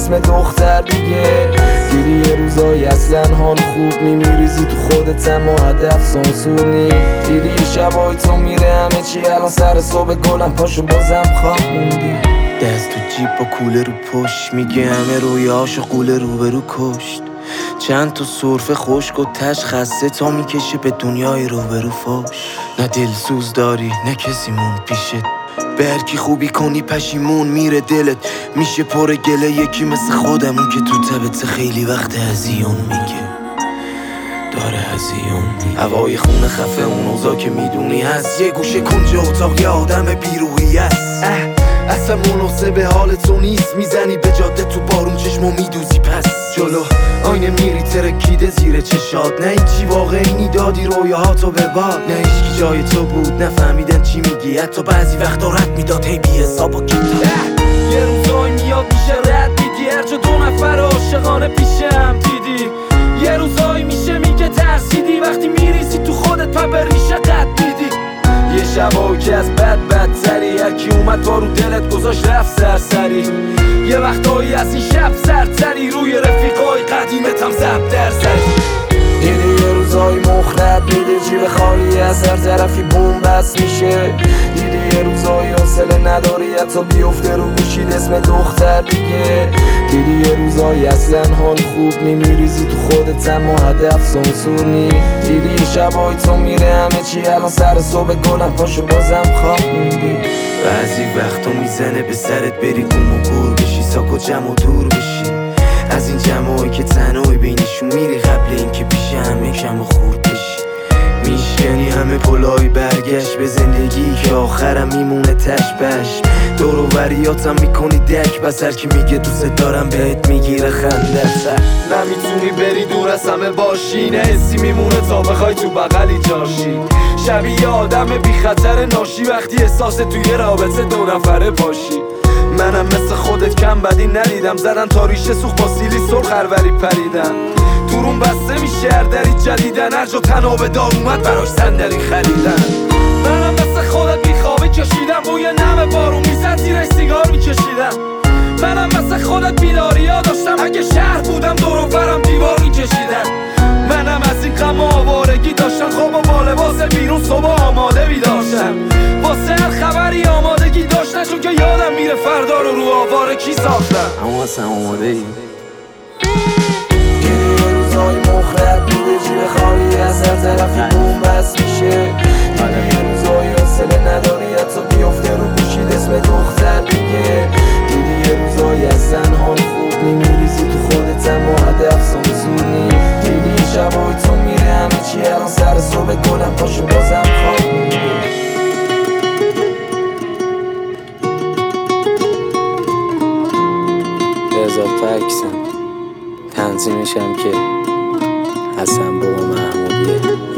اسم دختر دیگه. دیدی یه روزایی اصلا حال خوب نی، میریزی تو خودت اما هدف سانسور نی. دیدی یه شبایی تو میره همه چی الان سر صبح گلم پاشو بازم خواب موندی. دست تو جیب با کوله رو پشت، میگه همه رویاشو قوله روبرو کشت. چند تا صرف خشک و تش خسته تا میکشه به دنیای روبرو فوش. نه دلسوز داری نه کسی مون پیشت، به هرکی خوبی کنی پشیمون میره دلت. میشه پر گله یکی مثل خودمون که تو تبت خیلی وقت هزیون میگه داره هزیون میگه. هوای خونه خفه اون اوضاع که میدونی هست، یه گوشه کنج اتاق یه آدم بیروحی هست. اصلا مناسب به حال تو نیست، میزنی به جاده تو بارون چشمو میدوزی پس جلو آینه میری ترکیده زیر چشات. نه هیچی واقعی دادی رویاهاتو به باد، نه هیچکی جای تو بود نفهمیدن چی میگی. حتی بعضی وقتا رد میداد هی بی حساب و کیتا. یه روزایی میاد میشه رد میدی، هرجا دو نفر عاشقانه پیشم دیدی. یه روزایی میشه میگه ترسیدی، وقتی میریزی تو خودت پا به ریشه قد میدی. یه شبایی که از بدتری هرکی اومد با رو دلت گذاشت رفت سرسری. یه وقتایی از این شب سرتری، روی رفیقای قدیمت هم زب در سری. دیدی یه روزایی مخرد میده جیب خالی از هر طرفی بوم بس میشه. دیدی یه روزایی حوصله نداری حتی بیفته رو گوشید اسم دختر دیگه. دیدی یه روزایی اصلا حال خوب نی، میریزی تو خودت اما هدف سانسور نی. دیدی یه شبایی تو میره همه چی الان سر صبح گلم پاشو بازم خواب موندی. بعضی وقتا میزنه به سرت بری گم و گور بشی، ساک و جمع و دور بشی از این جمعایی که تنهایی بینشون میری قبل اینکه پیش همه کم و خورد بشی. میشکنی همه پلای برگشت به زندگی که آخرم میمونه تشبش. دور و بریاتم میکنی دک بس، هر کی میگه دوست دارم بهت میگیره خنده سر. نمیتونی بری دور از همه باشی، نه حسی میمونه تا بخوای تو بغلی جاشی. شبیه آدم بی خطر ناشی وقتی احساس توی رابطه دو نفره باشی. منم مثل خودت کم بدی ندیدم، زدن تا ریشه سوخ با سیلی سرخ هروری پریدن. دورون بسته میشه هر دری جدیدن، هر جا تناب دار اومد براش صندلی خریدن. منم مثل خودت بیخوابی کشیدم، بوی نم بارون میزد زیرش سیگار میکشیدم. منم مثل خودت بیداریا داشتم، اگه شهر بودم دور و برم دیوار میکشیدم. منم از این غم و آوارگی داشتم، خواب و با لباس بیرون صبح آماده بیداشتم. واسه هر خبری آمادگی داشتم، چون که یادم میره فردا رو آواره کی ساختم. اما اصلا آماده ای؟ یه روزای مخرب میده جیب خالی از هر طرفی بوم بس میشه. یه روزایی حوصله نداری حتی بیفته رو گوشید اسم دختر دیگه. دیدی یه روزایی اصلا حال خوب نی، میریزی تو خودت اما هدف سانسور نی. دیدی یه شبایی تو میره همه چی الان سر صبح گلم پاشو بازم خواب موندی. اضافه عکسم تنظیمشم که حسن بابا محمودیه.